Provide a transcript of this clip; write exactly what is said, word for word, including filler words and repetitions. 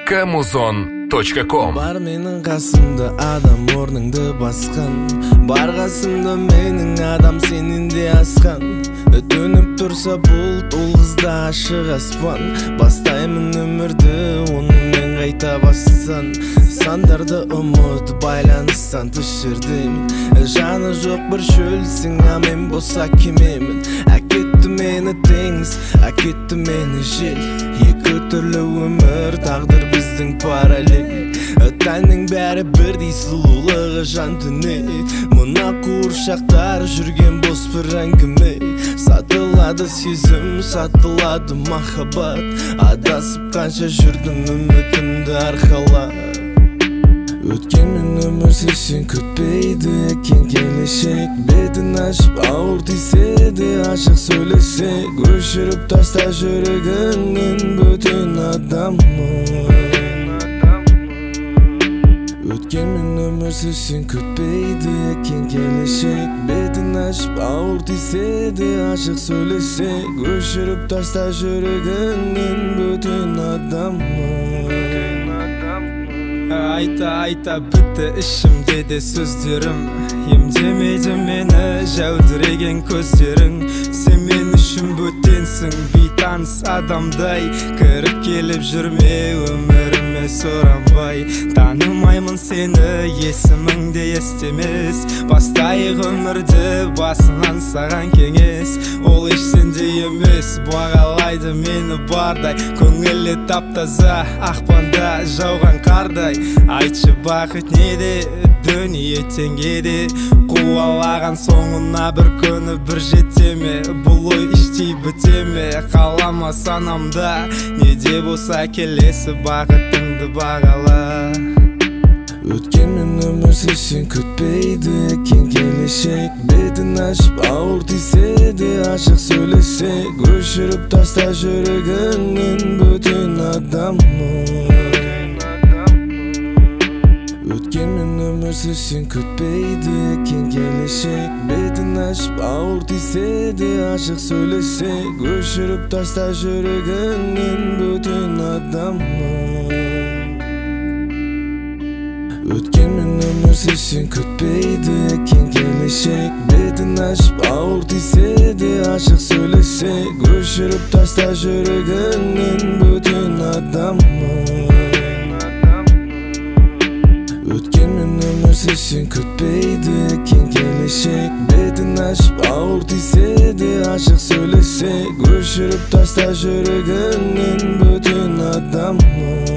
точка музон точка ком. Бар менің қасымда адам орныңды басқан, бар қасымда менің адам сенен де асқан. Төніп тұрса бұлт, ол қызда ашық аспан. Бастаймын өмірді онымен қайта бастан. Сандарды ұмыт байланыстан тыс жердемін. Жаны жоқ бір шөлсің, а мен болса кемемін. Әкетті мені теңіз, әкетті мені жел. Екі түрлі өмір, тағдыр біздің параллель. Тәннің бәрі бірдей, сұлулығы жан дүние. Мына қуыршақтар жүрген бос бір әңгіме. Сатылады сезім, сатылады махаббат. Адасып қанша жүрдім үмітімді арқалап. Өткенмен өмір сен күтпейді екен келешек. Бетін ашып ауыр тисе де ашық сөйлесек. Өшіріп таста жүрегіңнен бөтен адаммын. Өткенмен өмір сен күтпейді екен келешек. Бетін ашып ауыр тисе де ашық сөйлесек. Өшіріп таста жүрегіңнен бөтен адаммын. Айта айта бітті ішімде де сөздерім. Емдемейді мені жәудіреген көздерің. Сен мен үшін бөтенсің, бейтаныс адамдай. Кіріп келіп жүрме өміріме соранбай. Танымаймын сені, есіміңде естемес. Бастайық өмірді басынан саған кеңес. Ол еш сенде емес, бағалайды мені бардай. Көңілі таптаза, ақпанда жауған қардай. Айтшы бақыт неде, дүние теңгеде. Қуалаған соңына бір күні бір жетеме. Бұл ой іштей бітеме, қалама санамда. Неде болса келесі бақытыңды бағала. Өткенмен өмір сен күтпейді екен келешек. Бетін ашып ауыр тисе де ашық сөйлесек. Өшіріп таста жүрегіңнен бөтен адаммын. Өткенмен өмір сен күтпейді екен келешек. Бетін ашып ауыр тисе де ашық сөйлесек. Өшіріп таста жүрегіңнен бөтен адаммын. Өткенмен өмір сен күтпейді екен келешек. Бетін ашып ауыр тисе де ашық сөйлесек. Өшіріп таста жүрегіңнен бөтен адаммын. Өткенмен өмір сен күтпейді екен келешек. Бетін ашып ауыр тисе де ашық сөйлесек. Өшіріп таста жүрегіңнен бөтен адаммын.